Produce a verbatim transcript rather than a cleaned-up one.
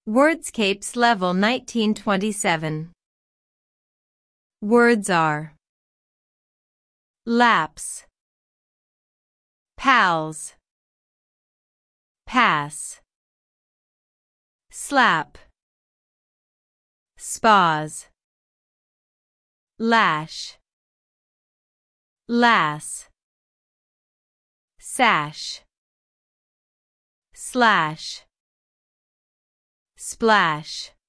Wordscapes Level nineteen twenty-seven. Words are lapse, pals, pass, slap, spas, lash, lass, sash, slash, splash.